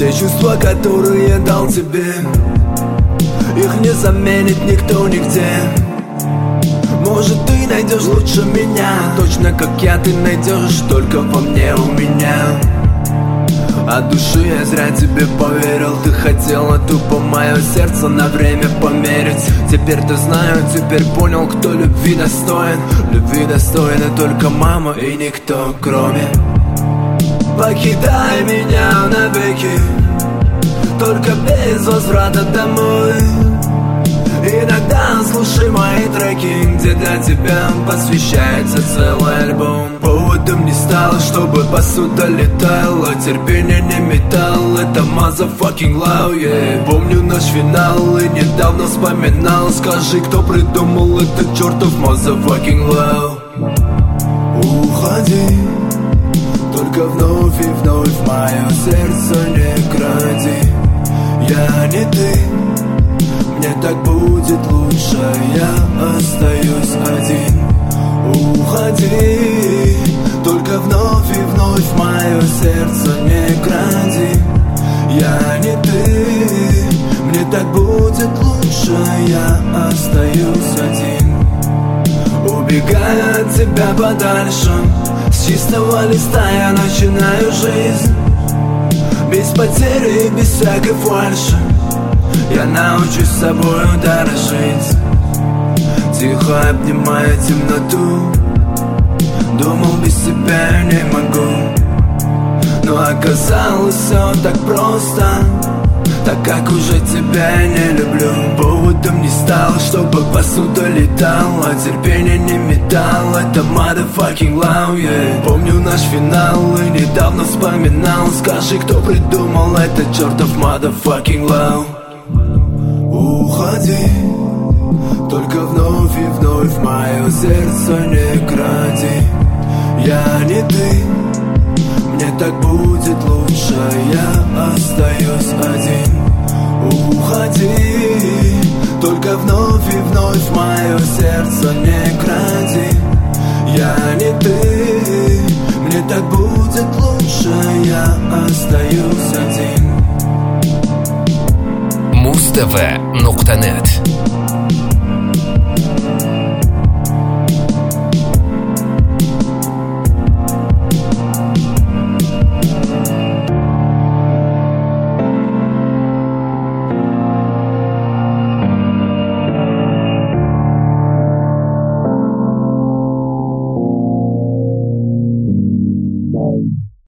Те чувства, которые дал тебе, их не заменит никто нигде. Может, ты найдешь лучше меня, точно как я ты найдешь только во мне у меня. От души я зря тебе поверил. Ты хотела тупо мое сердце на время померить. Теперь-то знаю, теперь понял, кто любви достоин. Любви достойна только мама и никто кроме. Покидай меня навеки, только без возврата домой. Иногда слушай мои треки, где для тебя посвящается целый альбом. Поводом не стало, чтобы посуда летала, терпение не металл, это motherfucking love, yeah. Помню наш финал и недавно вспоминал. Скажи, кто придумал этот чертов motherfucking love. Уходи, только вновь и вновь мое сердце не кради. Я не ты, мне так будет лучше, я остаюсь один. Уходи, только вновь и вновь мое сердце не кради. Я не ты, мне так будет лучше, я остаюсь один. Убегая от тебя подальше, с чистого листа я начинаю жизнь. Без потери и без всякой фальши я научусь с собой дорожить. Тихо обнимая темноту, думал, без тебя не могу. Но оказалось все так просто, так как уже тебя не люблю. Поводом не стал, чтобы посуда летала, терпение не металл, это motherfucking love, yeah. Помню наш финал и недавно вспоминал. Скажи, кто придумал этот чертов motherfucking love. Уходи, только вновь и вновь мое сердце не кради. Я не ты, мне так будет лучше, я остаюсь один. Уходи, только вновь и вновь мое сердце не кради. Я не ты, мне так будет лучше, я остаюсь один. Mustv.net